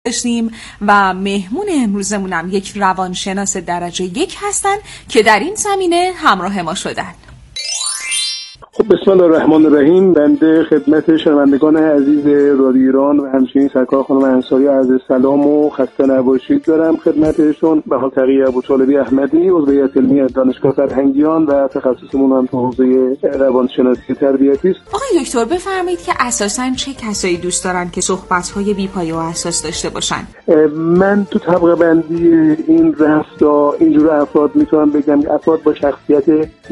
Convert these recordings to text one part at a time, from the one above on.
داشتیم و مهمون امروزمونم یک روانشناس درجه 1 هستن که در این زمینه همراه ما شدن. خب بسم الله الرحمن الرحیم. بنده خدمت شنوندگان عزیز رادیو ایران و همچنین سرکار خانم انصاری عرض سلام و خسته نباشید دارم خدمتشون. بهار تقی ابوطالبی احمدی، عضویت علمی دانشگاه فرهنگیان و تخصصمون هم تو حوزه روانشناسی تربیتی است. آقای دکتر بفرمایید که اساساً چه کسایی دوست دارن که صحبت‌های بی‌پایه و اساس داشته باشن؟ من تو طبقه بندی این رفتار اینجور افراد میتونم بگم افراد با شخصیت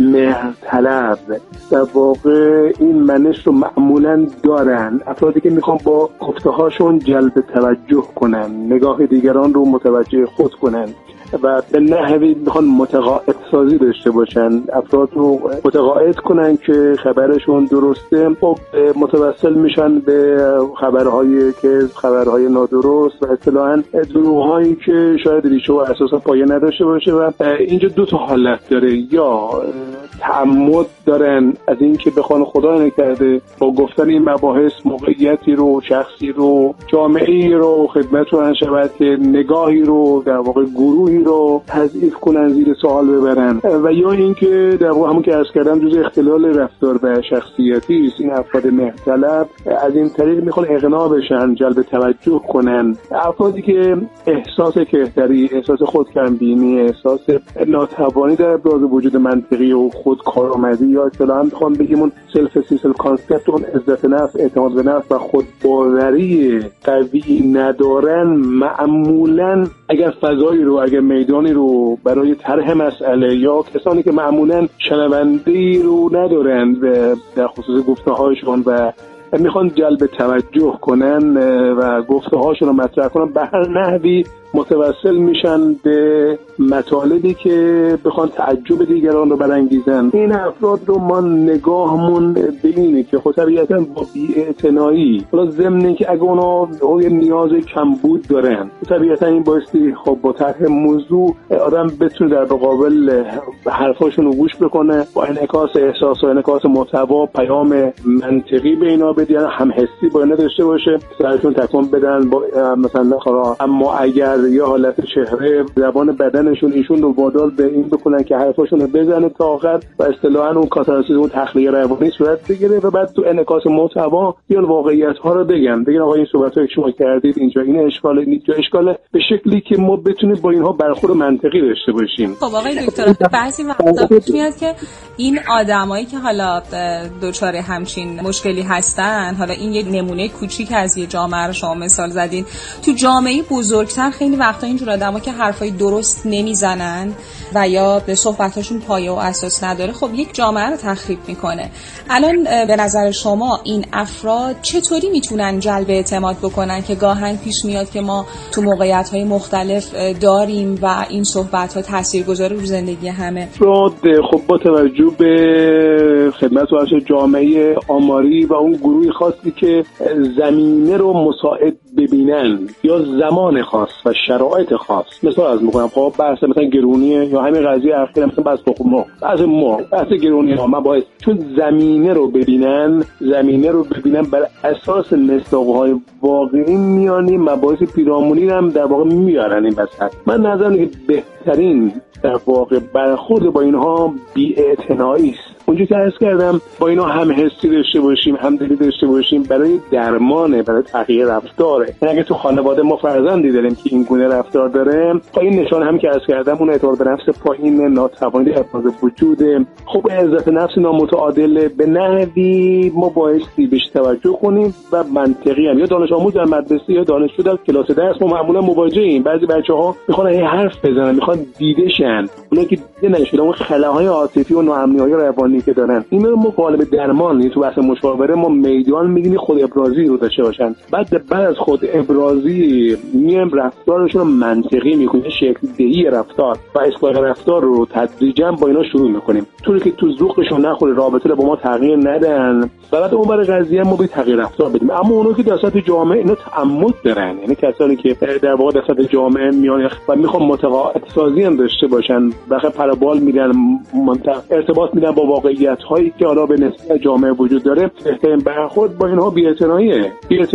مهرطلب در واقع این منش رو معمولاً دارن. افرادی که میخوان با گفته‌هاشون جلب توجه کنن، نگاه دیگران رو متوجه خود کنن و به نحوی میخوان متقاعد سازی داشته باشن، افراد رو متقاعد کنن که خبرشون درسته. خب متوسل میشن به خبرهایی که خبرهای نادرست و اصطلاحاً دروغ‌هایی که شاید ریشه و اساس پایه نداشته باشه. و اینجا دو تا حالت داره، یا تعمد دارن از این که بخوان خدا نکرده با گفتن این مباحث موقعیتی رو، شخصی رو، جامعه‌ای رو خدمتتون شود که نگاهی رو در واقع گروهی رو تضعیف کنن، زیر سوال ببرن، و یا اینکه در واقع همون که عرض کردم جزء اختلال رفتار و شخصیتی است. این افراد مهرطلب از این طریق میخوان اقناع بشن، جلب توجه کنن. افرادی که احساس کهتری، احساس خودکمبینی، احساس ناتوانی در ابراز وجود منطقی و خود کارآمدی یا اصطلاحاً میخوام بگیم اون سلف کانسپت، اون عزت نفس، اعتماد به نفس و خودباوری قوی ندارن، معمولاً اگر فضایی رو، اگر میدانی رو برای طرح مسئله، یا کسانی که معمولاً شنونده‌ای رو ندارن در خصوص گفته‌هاشون و میخوان جلب توجه کنن و گفته‌هاشون رو مطرح کنن، به هر نحوی متوسل میشن به مطالبی که بخوان تعجب دیگران رو برانگیزن. این افراد رو ما نگاهمون به اینه که خب طبیعتاً با بی‌اعتنایی، حالا ضمن که اگه اونا نیاز کمبود دارن، طبیعتاً این بایستی خب با طرح موضوع آدم بتونه در مقابل حرفاشون رو گوش بکنه، با انعکاس احساس و انعکاس محتوا پیام منطقی به اینا بدن، هم حسی با اینا داشته باشه، سرشون تکون بدن با مثلا خلا اما اگر یا حالت چهره، زبان بدنشون ایشون رو وادار به این بکنن که حرفاشون رو بزنه تا آخر و اصطلاحاً اون کاتارسیس، اون تخلیه روانی صورت بگیره و بعد تو انعکاس محتوا بیان واقعیت ها رو بگن آقا این صحبتایی که شما کردید اینجا این اشکاله، اینجا اشکاله، به شکلی که ما بتونیم با اینها برخورد منطقی داشته باشیم. خب آقای دکتر، بعضی وقتا پیش میاد که این آدمایی که حالا دچار همچین مشکلی هستن، حالا این یه نمونه کوچیک از یه جامعه رو شما مثال زدین، تو جامعه بزرگتر خیلی وقتا اینجور آدما که حرفای درست نمیزنن و یا به صحبتاشون پایه و اساس نداره، خب یک جامعه رو تخریب میکنه. الان به نظر شما این افراد چطوری میتونن جلب اعتماد بکنن که گاهن پیش میاد که ما تو موقعیت‌های مختلف داریم و این صحبت‌ها تاثیرگذار رو زندگی همه؟ افراد خب با توجه به خدمت و جامعه آماری و اون گروهی خاصی که زمینه رو مساعد ببینن یا زمان خاص و شرایط خاص، مثلا از میگم خب بحث مثلا گرونیه یا همین قضیه اخیر مثلا بحث تخم مرغ، بحث گرونی ها مباحث، چون زمینه رو ببینن بر اساس مصداق‌های واقعی میانی مباحث پیرامونی هم در واقع میارن این وسط. من نظرم اینه که بهترین در واقع برخورد با اینها بی‌اعتنایی است. اونجا که عرض کردم با اینا هم حسی داشته باشیم، هم دلی داشته باشیم برای درمانه، برای تغییر رفتاره. یعنی اگه تو خانواده ما فرزندی داریم که این گونه رفتار داره، خب این نشان هم که عرض کردم اون اعتماد به نفس پایین، ناتوانی در ابراز وجود، خب عزت نفس نامتعادل، به نحوی ما بایستی بهش توجه کنیم و منطقی هم. یا دانش آموز در مدرسه یا دانشجو در کلاس درس ما معمولا مواجهیم، بعضی بچه‌ها میخوان حرف بزنن، میخوان دیده شن، اونا که دیده نشدن، اون خلاهای عاطفی و ناامنی‌های روانی که دارن، این رو ما قالب درمان تو بحث مشاوره ما میدان میگیم خود ابرازی رو داشته باشن. بعد از خود ابرازی میایم رفتارشون رو منطقی میکنیم، شکل دهی رفتار و اصلاح رفتار رو تدریجا با اینا شروع میکنیم، طوری که تو ذوقشون نخوره، رابطه رو با ما تغییر ندن و بعد اون برای قضیه ما به تغییر رفتار بدیم. اما اونها که در سطح جامعه اینا تعمد دارن، یعنی کسانی که در واقع در سطح جامعه میان و میخوان متقاعد سازی هم داشته باشن، بخاطر سر بال میرن، ارتباط میدن با واقعیت هایی که حالا به نسبت جامعه وجود داره. بهترین برخورد با اینها بی‌اعتناییه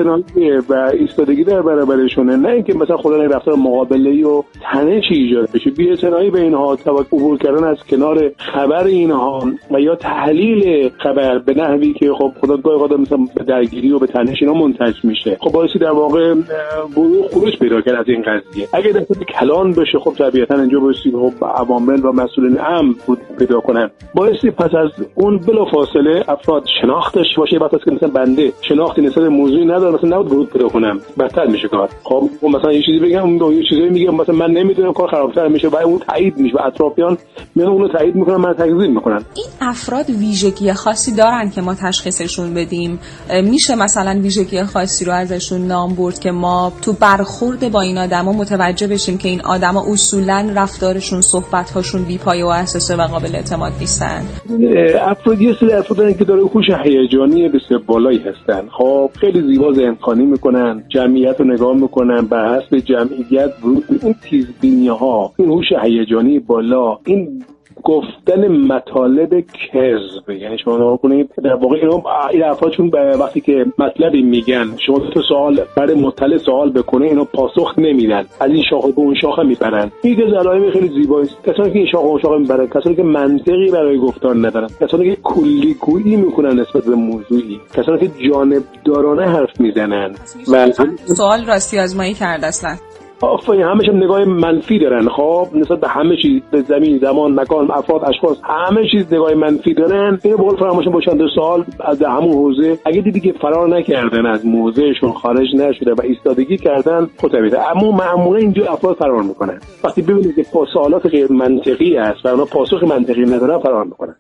و ایستادگی در برابرشونه، نه اینکه مثلا خودن رفتار مقابله‌ای و تنشی ایجاد بشه. بی‌اعتنایی به اینها، عبور کردن از کنار خبر اینها و یا تحلیل خبر به نحوی که خب خدای مثلا به درگیری و به تنش اینا منتج میشه، خب باعث در واقع خروج پیدا کرد از این قضیه. اگه دست کلان بشه خب طبیعتا اینجا بایستی خب عوامل و مسئولین امر پیدا کنن، بایستی پس از اون بلافاصله افراد شناختش باشه. وقتی که مثلا بنده شناختی نسبت موضوعی ندارم، مثلا نباید ورود پیدا کنم، بدتر میشه کار. خب مثلا یه چیزی بگم، یه چیزی میگم مثلا من نمیدونم، کار خرابتر میشه و اون تایید میشه و اطرافیان میان اونو تایید میکنن، من تکذیب میکنن. این افراد ویژگی خاصی دارن که ما تشخیصشون بدیم؟ میشه مثلا ویژگی خاصی رو ازشون نام برد که ما تو برخورد با این آدما متوجه بشیم که این آدما اصولا رفتارشون، صحبت‌هاشون بی‌پایه و اساسه و قابل اعتماد نیستن؟ افراد یه سری افرادن که داره هوش هیجانی بسیار بالایی هستن. خب خیلی زیبا ذهن‌خوانی میکنن، جمعیت رو نگاه میکنن، بر حسب جمعیت ورود، این تیزبینی‌ها، این هوش هیجانی بالا، این گفتن مطالب کذب، یعنی شما نگاه کنید در واقع این افراد چون وقتی که مطلبی میگن شما تو سوال برای مطلع سوال بکنه اینا پاسخ نمیدن، از این شاخه به اون شاخه میپرن. این علائم خیلی زیبایی است. کسانی که این شاخه اون شاخه میپرن، کسانی که منطقی برای گفتار ندارن، کسانی که کلی گویی میکنن نسبت به موضوعی، کسانی که جانبدارانه حرف میزنن و سوال راستی آزمایی کرده اصلا. همش هم نگاه منفی دارن. خب نسبت به همه چیز، به زمین، زمان، مکان، افراد، اشخاص، همه چیز نگاه منفی دارن. اینو بقول فراموش با چند سال از همون حوزه اگه دیدی که فرار نکردن، از موضعشون خارج نشده و ایستادگی کردن، خب طبیعیه. اما معمولا اینجا افراد فرار میکنن. وقتی ببینید که سوالات غیر منطقی است و اونا پاسخ منطقی ندارن، فرار میکنن.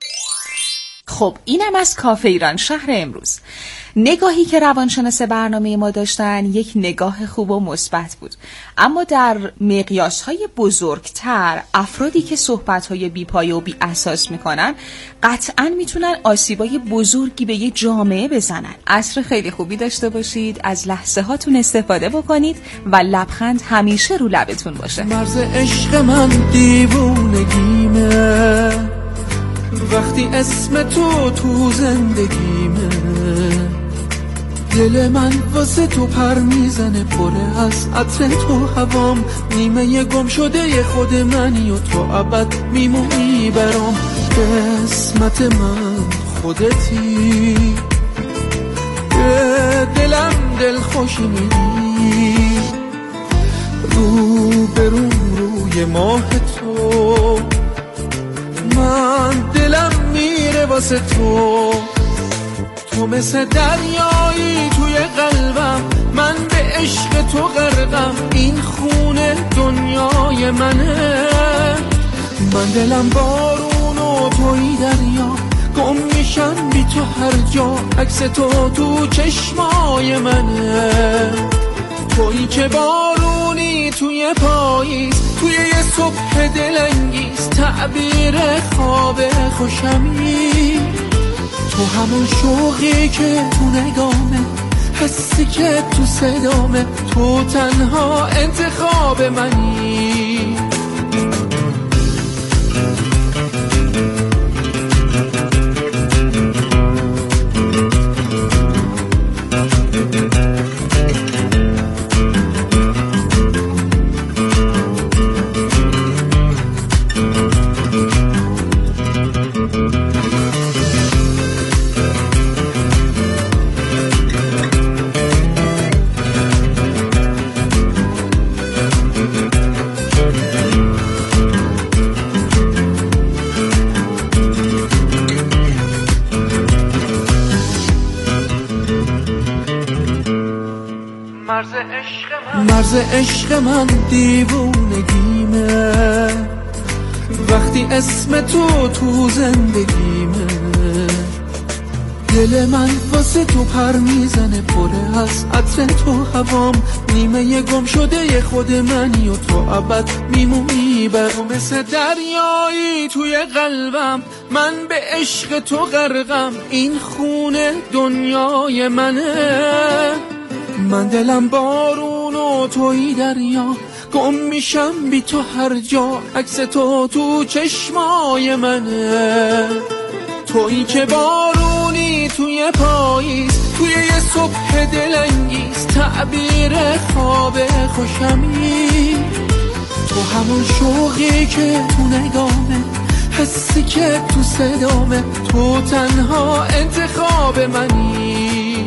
خب اینم از کافه ایران شهر امروز. نگاهی که روانشناس برنامه ما داشتن یک نگاه خوب و مثبت بود، اما در مقیاس‌های بزرگتر افرادی که صحبت‌های بی‌پایه و بی‌اساس می‌کنن قطعاً میتونن آسیبای بزرگی به یه جامعه بزنن. عصر خیلی خوبی داشته باشید، از لحظه هاتون استفاده بکنید و لبخند همیشه رو لبتون باشه. مرز عشق من دیوونگیمه، وقتی اسم تو زندگیمه، دل من واسه تو پر میزنه، پره از عطر تو هوام، نیمه گم شده خود منی و تو ابد میمونی برام. قسمت من خودتی، به دلم دل خوشی میدی، رو برون روی ماه تو، من دلم میره واسه تو. تو مثل دریایی توی قلبم، من به عشق تو غرقم، این خونه دنیای منه. من دلم بارون و توی دریا، گم میشم بی تو هر جا، عکس تو چشمای منه. تویی که بارونی توی پاییز، توی یه صبح دلانگیز، تعبیر خواب خوشمی. تو همون شوقی که تو نگامه، حسی که تو صدامه، تو تنها انتخاب منی. مرز عشق من دیوونگیمه، وقتی اسم تو زندگیمه، دل من واسه تو پر میزنه، پره از عطر تو هوام، نیمه گم شده خود منی و تو ابد میمونی برام. مثل دریایی توی قلبم، من به عشق تو غرقم، این خونه دنیای منه. من دلم بارون و توی دریا، گم میشم بی تو هر جا، عکس تو چشمای منه. تویی که بارونی توی پاییز، توی یه صبح دلانگیز، تعبیر خواب خوشمی. تو همون شوقی که تو نگامه، حسی که تو صدامه، تو تنها انتخاب منی.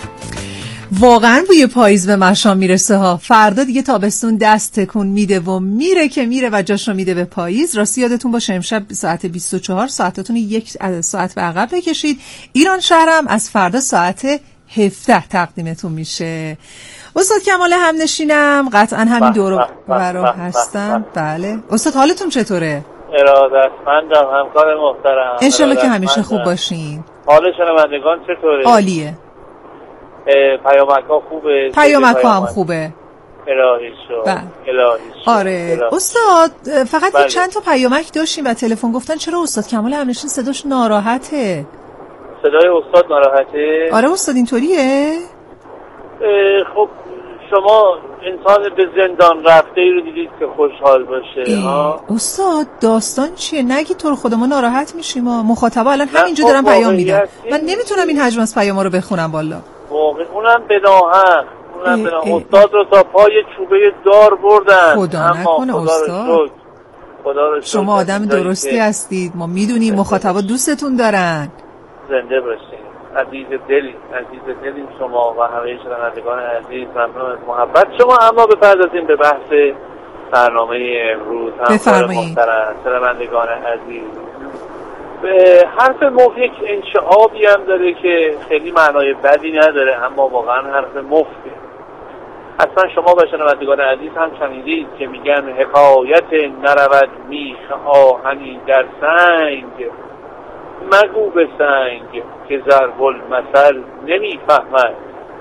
واقعا بوی پاییز به مشام میرسه ها. فردا دیگه تابستون دست تکون میده و میره که میره و جاش رو میده به پاییز. راستی یادتون باشه امشب ساعت 24 ساعتتون 1 ساعت به عقب بکشید. ایران شهرم از فردا ساعت 17 تقدیمتون میشه. استاد کمال همنشینم قطعا همین دور و برا هستن. بله استاد حالتون چطوره؟ ارادتمندم همکار محترم. انشالله که همیشه خوب باشین. حال شنوندگان چطوره؟ عالیه. پیامک ها خوبه؟ پیامک ها هم خوبه. الهی شو. آره استاد فقط چند تا پیامک داشتیم و تلفن گفتن چرا استاد کمال همنشین صداش ناراحته. صدای استاد ناراحته؟ آره استاد اینطوریه؟ خب شما انسان به زندان رفته ای رو دیدید که خوشحال باشه ها؟ استاد داستان چیه؟ نگید تو رو خدا ما ناراحت میشیم. مخاطبا الان همینجا دارن پیام میدن. من نمیتونم این حجم از پیاما رو بخونم والا. اونم بداهن. استاد رو تا پای چوبه دار بردن. خدا نکنه استاد. شما آدم درستی هستید. ما میدونیم مخاطبا دوستتون دارن. زنده باشین. عزیز دلی شما و همه شنوندگان عزیز، ممنون از محبت شما. اما بپردازیم به بحث برنامه امروز. بفرمایید شنوندگان عزیز. به حرف مفت یک انشعابی هم داره که خیلی معنای بدی نداره، اما واقعا حرف مفته. اصلا شما و شنوندگان عزیز هم شنیدید که میگن حکایت نرود میخ آهنی در سنگ، مگو به سنگ که ضرب المثل نمیفهمد.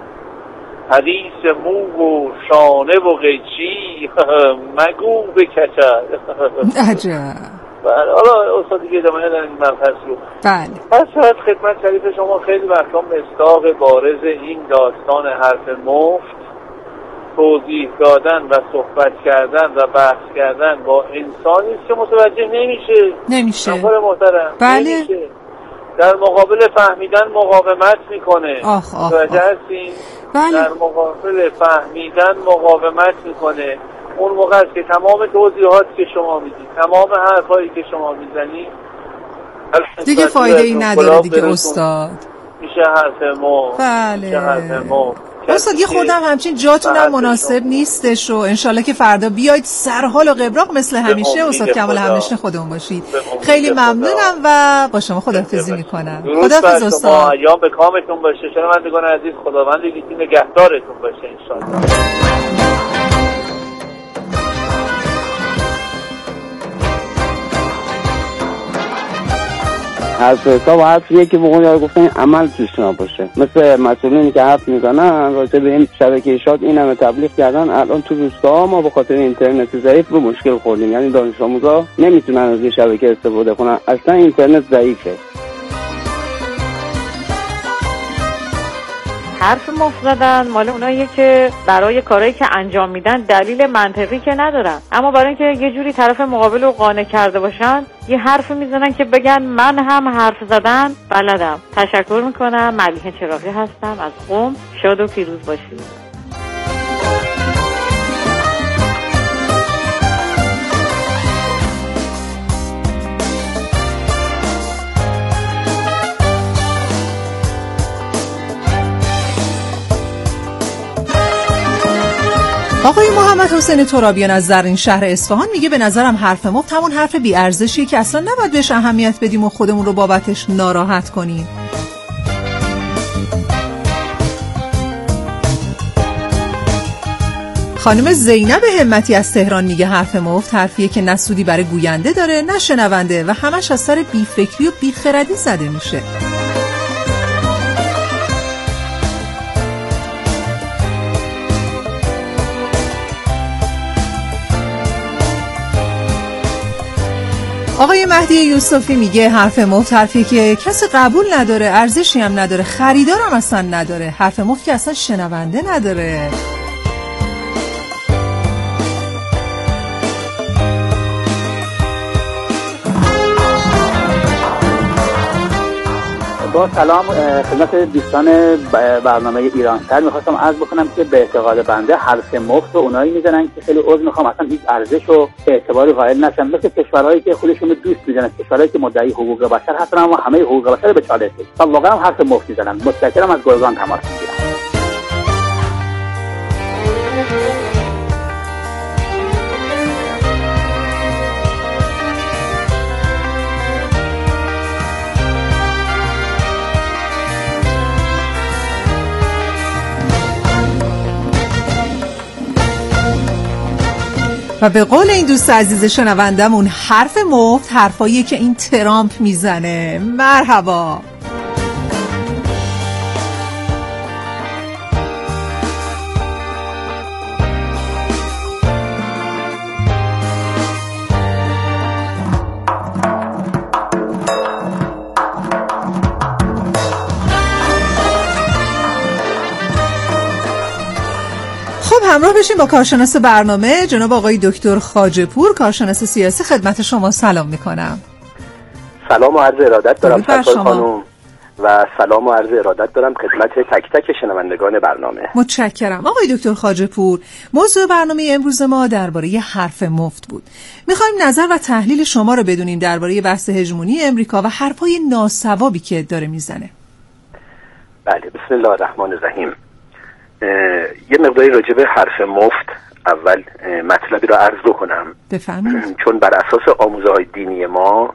حدیث مو و شانه و قیچی مگو به کچل. عجب. حالا استاد دیگه ادامه ندارن این مبحث رو. بله. پس شاید خدمت شریف شما خیلی وقتا مصداق بارز این داستان حرف مفت توضیح دادن و صحبت کردن و بحث کردن با انسانی است که متوجه نمیشه. همکار محترم. بله. نمیشه. در مقابل فهمیدن مقاومت میکنه. متوجه هستین؟ بله. در مقابل فهمیدن مقاومت میکنه. اون موقع است که تمام توضیحات که شما میدید، تمام حرفایی که شما میزنید دیگه فایده ای نداره دیگه استاد. میشه حرف مفت. بله. میشه حرف مفت. استاد یه خودم همچین جاتونم مناسب نیستش و انشالله که فردا بیاید سرحال و قبراق مثل همیشه استاد کمال همنشین خودمون باشید. خیلی ممنونم و با شما خداحافظی میکنم. خداحافظ استاد. ایام به کامتون باشه. شنوندگان عزیز خداوند یکی نگهدارتون باشه انشالله. حرف حساب حرفیه که بقول یاد گفتن عمل توش نباشه. مثل مسئولینی که حرف میزنن راجع به این شبکه اشاعت این همه تبلیغ کردن، الان تو روستا ما به خاطر اینترنت ضعیف به مشکل خوردیم. یعنی دانش آموزا نمیتونن از این شبکه استفاده کنن، اصلا اینترنت ضعیفه. حرف مفت زدن مال اوناییه که برای کارهایی که انجام میدن دلیل منطقی که ندارن، اما برای اینکه یه جوری طرف مقابل رو قانع کرده باشن یه حرف میزنن که بگن من هم حرف زدن بلدم. تشکر میکنم. ملیحه چراغی هستم از قم. شاد و پیروز باشید. آقای محمد حسین ترابیان از زرین شهر اصفهان میگه به نظرم حرف مفت همون حرف بی ارزشیه که اصلا نباید بهش اهمیت بدیم و خودمون رو بابتش ناراحت کنیم. خانم زینب همتی از تهران میگه حرف مفت حرفیه که نه سودی برای گوینده داره نه شنونده و همش از سر بی‌فکری و بی‌خردی زده میشه. آقای مهدی یوسفی میگه حرف مفت حرفی که کسی قبول نداره، ارزشی هم نداره، خریدارم اصلا نداره. حرف مفت که اصلا شنونده نداره. با سلام خدمت دوستان برنامه ایرانسر میخواستم عرض بکنم که به اعتقاد بنده حرف مفت رو اونایی میزنن که خیلی عذر میخوام اصلا هیچ ارزش و اعتباری قائل نشن، مثل کشورهایی که خودشون رو دوست میدونن، کشورهایی که مدعی حقوق بشر هستن اما همه حقوق بشر به چالش و واقعا حرف مفت میزنن. متشکرم. از گرگان تماس میگیرم. و به قول این دوست عزیز شنوندمون حرف مفت حرفاییه که این ترامپ میزنه. مرحبا. همراه بشیم با کارشناس برنامه جناب آقای دکتر خواجه‌پور، کارشناس سیاسی. خدمت شما سلام میکنم. سلام و عرض ارادت دارم سرکار خانم و سلام و عرض ارادت دارم خدمت تک تک شنوندگان برنامه. متشکرم. آقای دکتر خواجه‌پور، موضوع برنامه امروز ما درباره حرف مفت بود. میخوایم نظر و تحلیل شما رو بدونیم درباره بحث هژمونی امریکا و حرفای ناسوابی که داره میزنه. بله، بسم الله الرحمن الرحیم. یه مقداری راجع به حرف مفت اول مطلبی رو عرض بکنم. بفرمایید. چون بر اساس آموزه‌های دینی ما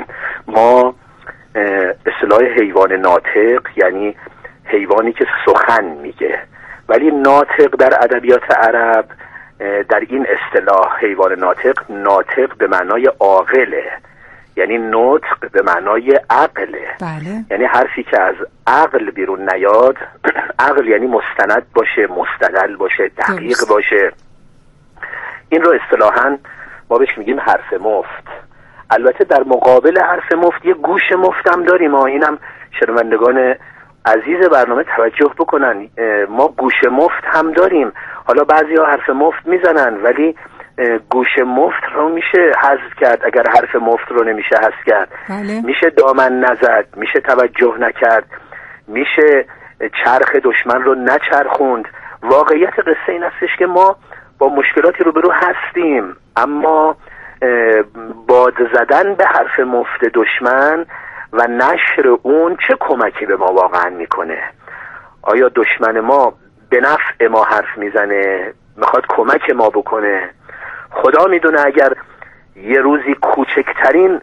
اصطلاح حیوان ناطق یعنی حیوانی که سخن میگه، ولی ناطق در ادبیات عرب در این اصطلاح حیوان ناطق به معنای عاقله، یعنی نطق به معنای عقله. بله. یعنی حرفی که از عقل بیرون نیاد. عقل یعنی مستند باشه، مستدل باشه، دقیق باشه. این رو اصطلاحاً ما بهش میگیم حرف مفت. البته در مقابل حرف مفت یه گوش مفت هم داریم. اینم شنوندگان عزیز برنامه توجه بکنن، ما گوش مفت هم داریم. حالا بعضیا حرف مفت میزنن ولی گوش مفت رو میشه حذف کرد اگر حرف مفت رو نمیشه حذف کرد. بله. میشه دامن نزد، میشه توجه نکرد، میشه چرخ دشمن رو نچرخوند. واقعیت قصه این هستش که ما با مشکلاتی روبرو هستیم، اما باد زدن به حرف مفت دشمن و نشر اون چه کمکی به ما واقعا میکنه؟ آیا دشمن ما به نفع ما حرف میزنه، میخواد کمک ما بکنه؟ خدا میدونه اگر یه روزی کوچکترین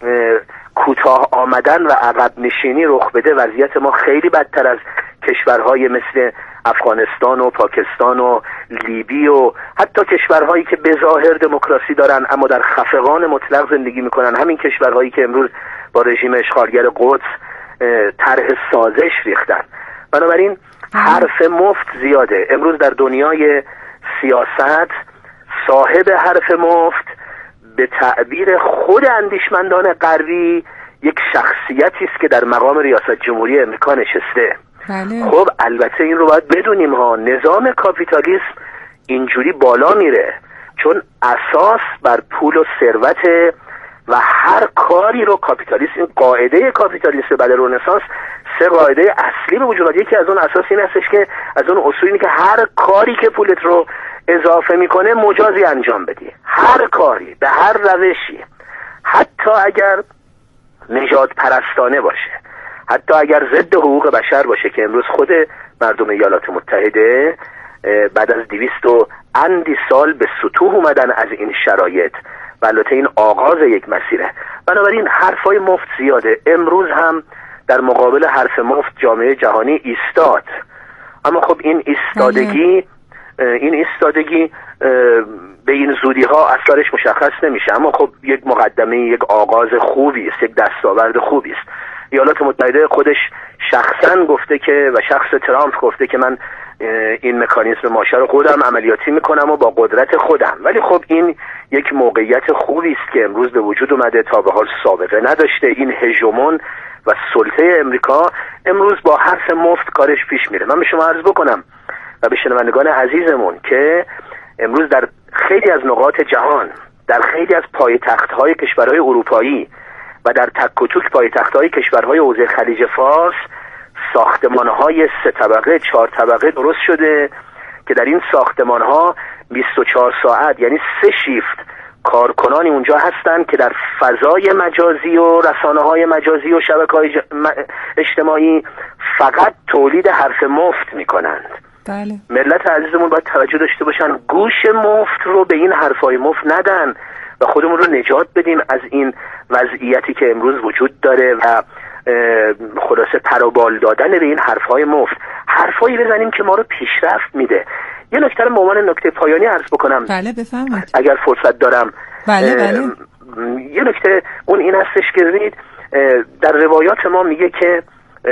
کوتاه آمدن و عقب نشینی رخ بده، وضعیت ما خیلی بدتر از کشورهای مثل افغانستان و پاکستان و لیبی و حتی کشورهایی که به ظاهر دموکراسی دارن اما در خفقان مطلق زندگی میکنن، همین کشورهایی که امروز با رژیم اشغالگر قدس طرح سازش ریختن. بنابراین حرف مفت زیاده. امروز در دنیای سیاست صاحب حرف مفت به تعبیر خود اندیشمندان غربی یک شخصیتی است که در مقام ریاست جمهوری امریکا نشسته. بله. خب البته این رو باید بدونیم نظام کاپیتالیسم اینجوری بالا میره چون اساس بر پول و ثروت و هر کاری رو کاپیتالیسم، قاعده کاپیتالیسم بعد رنسانس 3 قاعده اصلی به وجود اومد. یکی از اون اساس این هستش که از اون اصول اینه که هر کاری که پولت رو اضافه میکنه مجازی انجام بدی، هر کاری به هر روشی، حتی اگر نژاد پرستانه باشه، حتی اگر ضد حقوق بشر باشه، که امروز خود مردم ایالات متحده بعد از 200 اندی سال به سطوح اومدن از این شرایط و البته این آغاز یک مسیره. بنابراین حرفای مفت زیاده. امروز هم در مقابل حرف مفت جامعه جهانی ایستاد، اما خب این ایستادگی به این زودی ها اثرش مشخص نمیشه، اما خب یک مقدمه، یک آغاز خوبی است، یک دستاورد خوبی است. ایالات متحده خودش شخصا گفته که و شخص ترامپ گفته که من این مکانیزم ماشه رو خودم عملیاتی میکنم و با قدرت خودم. ولی خب این یک موقعیت خوبی است که امروز به وجود اومده، تا به حال سابقه نداشته. این هژمون و سلطه امریکا امروز با حرف مفت کارش پیش میره. من به شما عرض بکنم و به شنوندگان عزیزمون که امروز در خیلی از نقاط جهان، در خیلی از پایتخت‌های کشورهای اروپایی و در تک و توک پایتخت‌های کشورهای حوزه خلیج فارس ساختمان‌های 3 طبقه 4 طبقه درست شده که در این ساختمان‌ها 24 ساعت یعنی 3 شیفت کارکنانی اونجا هستن که در فضای مجازی و رسانه‌های مجازی و شبکه‌های اجتماعی فقط تولید حرف مفت میکنند. بله. ملت عزیزمون باید توجه داشته باشن گوش مفت رو به این حرفای مفت ندن و خودمون رو نجات بدیم از این وضعیتی که امروز وجود داره و خلاصه پر و بال دادن به این حرفای مفت. حرفایی بزنیم که ما رو پیشرفت میده. یه نکته رو به عنوان نکته پایانی عرض بکنم. بله بفرمایید. اگر فرصت دارم. بله. یه نکته اون این هستش که ببینید در روایات ما میگه که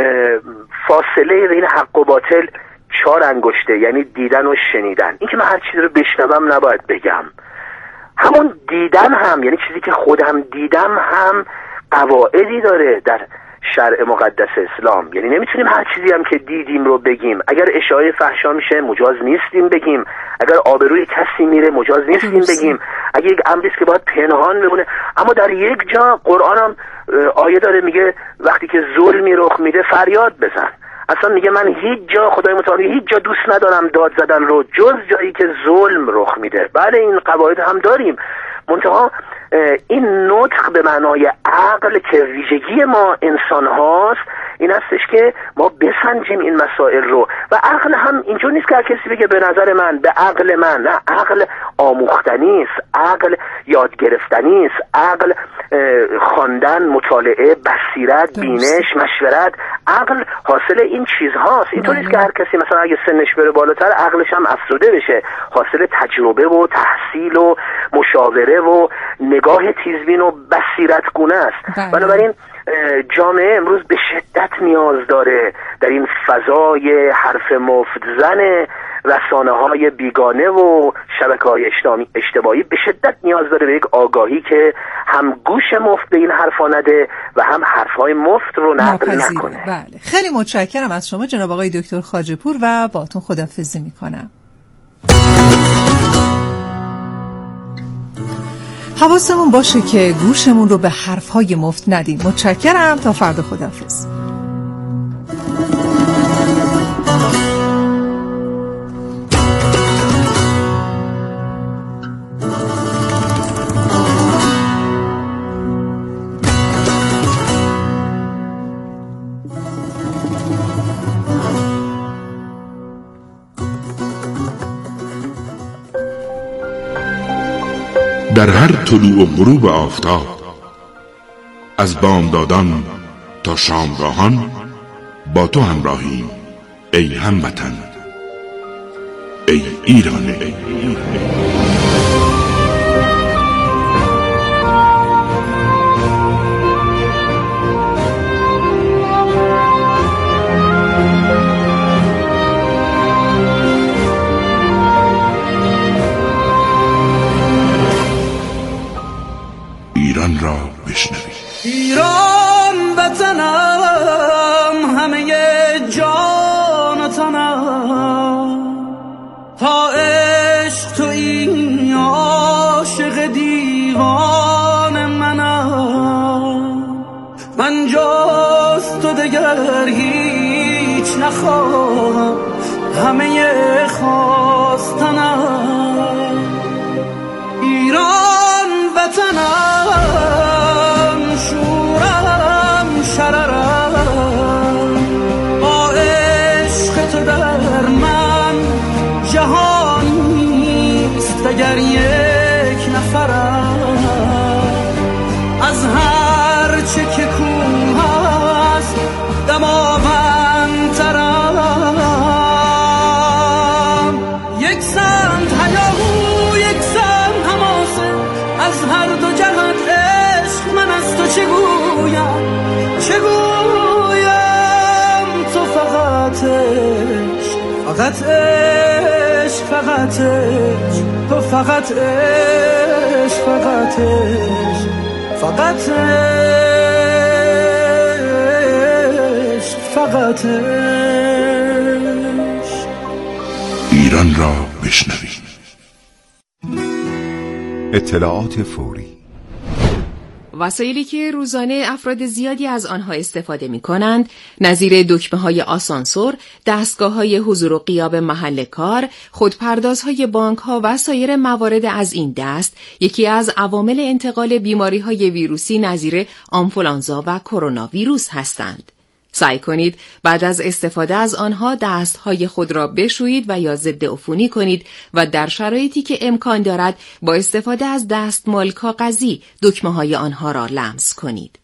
فاصله بین حق و باطل 4 انگشته، یعنی دیدن و شنیدن. این که من هر چیزی رو بشنوم نباید بگم. همون دیدن هم، یعنی چیزی که خودم دیدم هم قواعدی داره در شرع مقدس اسلام. یعنی نمیتونیم هر چیزی هم که دیدیم رو بگیم. اگر اشاعه فحشا میشه مجاز نیستیم بگیم، اگر آبروی کسی میره مجاز نیستیم بگیم، اگر یک امری است که باید پنهان بمونه. اما در یک جا قرآن هم آیه داره میگه وقتی که ظلمی رخ میده فریاد بزن. اصلا میگه من هیچ جا، خدای متعال هیچ جا دوست ندارم داد زدن رو جز جایی که ظلم رخ میده. بله این قواعد هم داریم، منتها این نطق به معنای عقل که ویژگی ما انسان هاست این هستش که ما بسنجیم این مسائل رو. و عقل هم اینجور نیست که هر کسی بگه به نظر من، به عقل من. نه، عقل آموختنی است، عقل یاد گرفتنی است، عقل خواندن، مطالعه، بصیرت، بینش، مشورت. عقل حاصل این چیزهاست. اینطور نیست که هر کسی مثلا اگه سنش بره بالاتر عقلش هم افسرده بشه. حاصل تجربه و تحصیل و مشاوره و نگاه تیزبین و بصیرت گونه است. بنابراین جامعه امروز به شدت نیاز داره در این فضای حرف مفت زن رسانه‌های بیگانه و شبکه‌های اجتماعی به شدت نیاز داره به یک آگاهی که هم گوش مفت به این حرفا نده و هم حرفهای مفت رو نقل نکنه. بله. خیلی متشکرم از شما جناب آقای دکتر خواجه‌پور و باهاتون خداحافظی میکنم. حواسمون باشه که گوشمون رو به حرفهای مفت ندیم. متشکرم، تا فردا، خداحافظ. در هر طلوع و غروب آفتاب، از بامدادان تا شامگاهان با تو همراهیم ای هموطن، ای ایران. ایران را بشنوی. ایران وطنم، همه جان و تنم، تا عشق تو این عاشق دیوان منم. من جز تو دگر هیچ نخواهم، همه خواستنم. ایران وطنم، شورم شررم، با عشق تو در من جهانیست دگر یک نفرم. از هر چه که کوه است دماوندترم. یک سمت هیاهو یک سمت حماسه، از هر دو جهت عشق من از تو چه گویم تو فقط عشق، فقط عشق، فقط عشق، تو فقط عشق، فقط عشق، فقط عشق، فقط عشق. ایران را بشنوید. اطلاعات فوری. وسایلی که روزانه افراد زیادی از آنها استفاده می کنند، نظیر دکمه‌های آسانسور، دستگاه‌های حضور و غیاب محل کار، خودپردازهای بانک‌ها و سایر موارد از این دست، یکی از عوامل انتقال بیماری‌های ویروسی نظیر آنفولانزا و کرونا ویروس هستند. سعی کنید بعد از استفاده از آنها دستهای خود را بشویید و یا ضد عفونی کنید و در شرایطی که امکان دارد با استفاده از دستمال کاغذی دکمه‌های آنها را لمس کنید.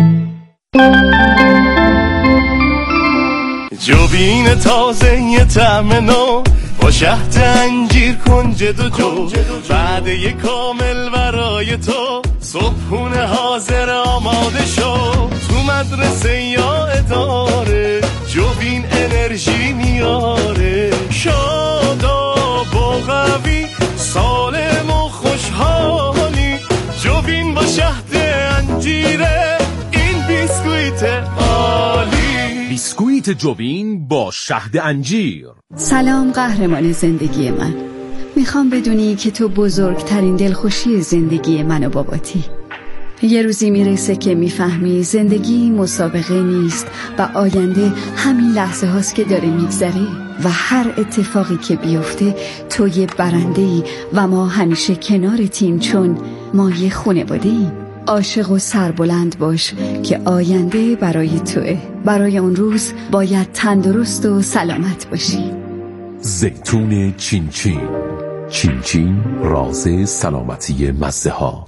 جوبین تازه یه طعم نو با شهد انجیر کنجد و جو، وعده کامل برای تو، صبحونه حاضر آماده شو، تو مدرسه یا اداره جوبین انرژی میاره، شاداب و قوی سالم و خوشحالی، جوبین با شهد انجیره این بیسکویت عالی. بیسکویت جوبین با شهد انجیر. سلام قهرمان زندگی من، میخوام بدونی که تو بزرگترین دلخوشی زندگی من و باباتی. یه روزی میرسه که میفهمی زندگی مسابقه نیست و آینده همین لحظه هاست که داره میگذره و هر اتفاقی که بیفته تو یه برنده‌ای و ما همیشه کنارتیم چون ما یه خانواده‌ایم. عاشق و سربلند باش که آینده برای توئه. برای اون روز باید تندرست و سلامت باشی. زیتون چین چین، چین چین راز سلامتی مزه ها.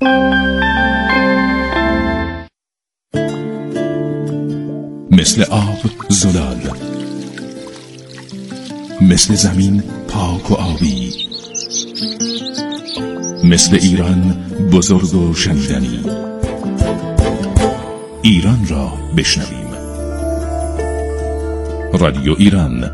مثل آب زلال، مثل زمین پاک و آبی، مثل ایران بزرگ و شنیدنی. ایران را بشنویم. رادیو ایران.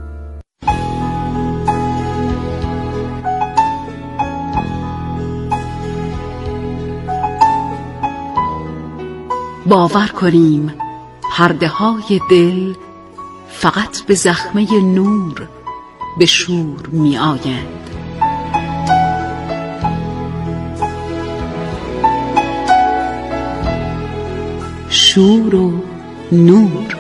باور کنیم پرده های دل فقط به زخمه نور به شور می آیند. شور و نور.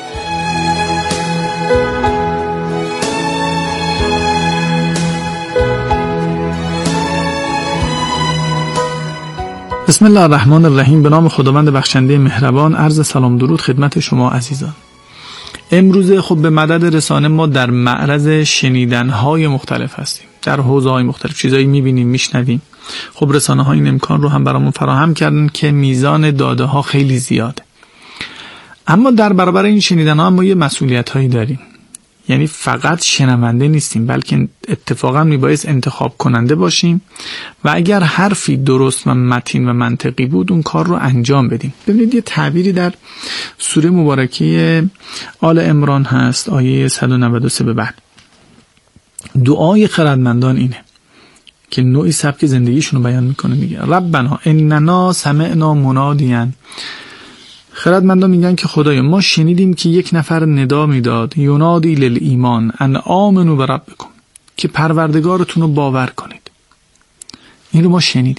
بسم الله الرحمن الرحیم. به نام خداوند بخشنده مهربان. عرض سلام درود خدمت شما عزیزان. امروز خب به مدد رسانه ما در معرض شنیدن‌های مختلف هستیم، در حوزه‌های مختلف چیزایی می‌بینیم، می‌شنویم. خب رسانه‌ها این امکان رو هم برامون فراهم کردن که میزان داده‌ها خیلی زیاده. اما در برابر این شنیدن‌ها ما یه مسئولیت‌هایی داریم. یعنی فقط شنونده نیستیم، بلکه اتفاقا میبایست انتخاب کننده باشیم و اگر حرفی درست و متین و منطقی بود اون کار رو انجام بدیم. ببینید یه تعبیری در سوره مبارکه آل عمران هست، آیه 193 به بعد. دعای خردمندان اینه که نوعی سبک زندگیشون رو بیان میکنه، میگه ربنا اننا سمعنا منادیا. خردمندان میگن که خدایا ما شنیدیم که یک نفر ندا میداد ینادی للایمان ان آمنوا بربکم، که پروردگارتون رو باور کنید. این رو ما شنیدیم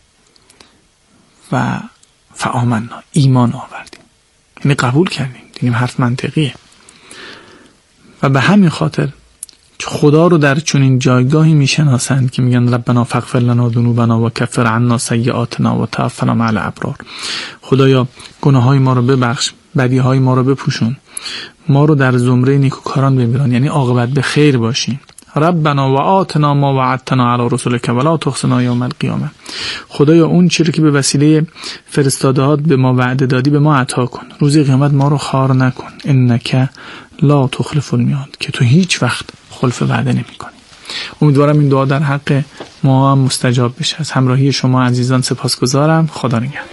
و فآمنا، ایمان آوردیم، یعنی قبول کردیم، دیدیم حرف منطقیه. و به همین خاطر خدا رو در چنین جایگاهی میشناسند که میگن ربنا فاغفر لنا ذنوبنا و کفر عنا سیئاتنا و توفنا مع الابرار. خدایا گناههای ما رو ببخش، بدیهای ما رو بپوشون، ما رو در زمره نیکوکاران بمیران، یعنی عاقبت به خیر باشیم. ربنا و آتنا ما وعدتنا علی رسولک ولا تخزنا یوم القیامه. خدایا اون چیزی که به وسیله فرستادهات به ما وعده دادی به ما عطا کن، روز قیامت ما رو خوار نکن. انک لا تخلف المیعاد، که تو هیچ وقت خلف وعده نمی‌کنی. امیدوارم این دعا در حق ما هم مستجاب بشه. از همراهی شما عزیزان سپاسگزارم. خدا نگهدار.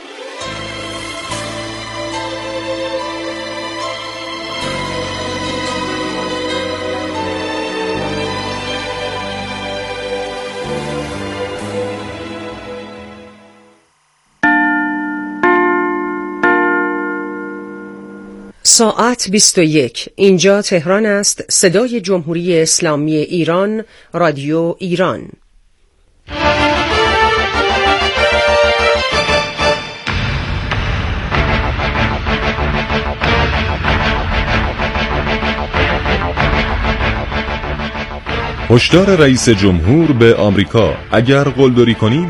ساعت 21. اینجا تهران است. صدای جمهوری اسلامی ایران، رادیو ایران. هشدار رئیس جمهور به آمریکا: اگر قلدری کنید